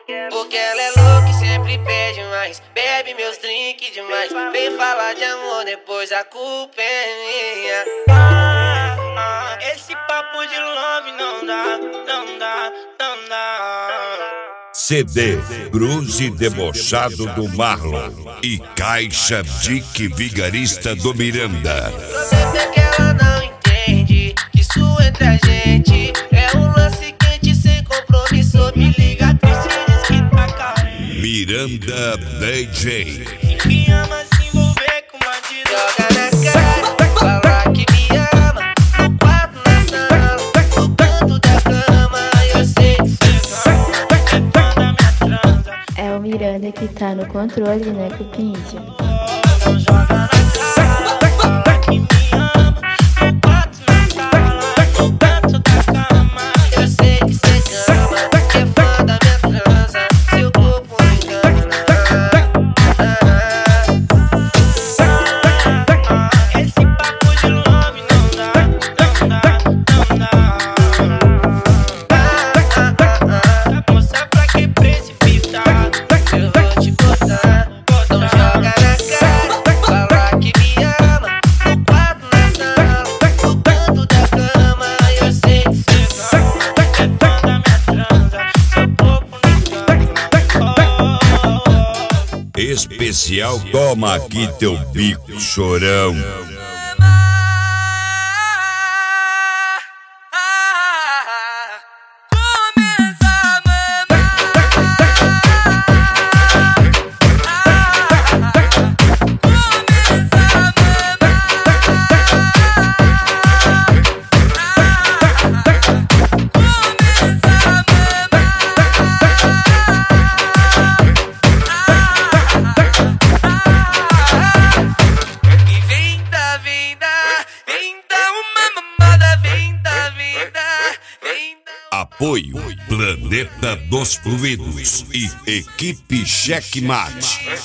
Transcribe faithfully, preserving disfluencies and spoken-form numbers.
Porque ela é louca e sempre pede mais, bebe meus drinks demais. Vem falar de amor, depois a culpa é minha. Ah, ah, esse papo de love não dá, não dá, não dá. C D Cruze Debochado do Marlon e Caixa Dick Vigarista do Miranda. O problema é que ela não entende que isso entre a gente é um lance quente sem compromisso. Me liga triste e diz que tá carente. Miranda D J. Me ama se envolver com bandido. Joga na cara, fala que me ama. No quarto, na sala, no canto da cama. Eu sei que cê ama, é fã da minha transa. É o Miranda que tá no controle, né, Cupincha? Não joga na cara, fala que me ama. No quarto, na sala, no canto da cama. eu sei que cê ama, que é fã da minha transa. Seu corpo me engana. Esse papo de love não dá, não dá, não dá. Moça, pra que precipitar? Eu vou te botar, não joga na cara, fala que me ama. No quarto, na sala, no canto da cama. Eu sei que cê É fã da minha transa, seu corpo me engana. Especial Toma Aqui Teu Bico, Chorão. E vem da, vem da, vem da uma mamada, vem da, vem da, vem da. Apoio Planeta dos Fluidos e Equipe Checkmate.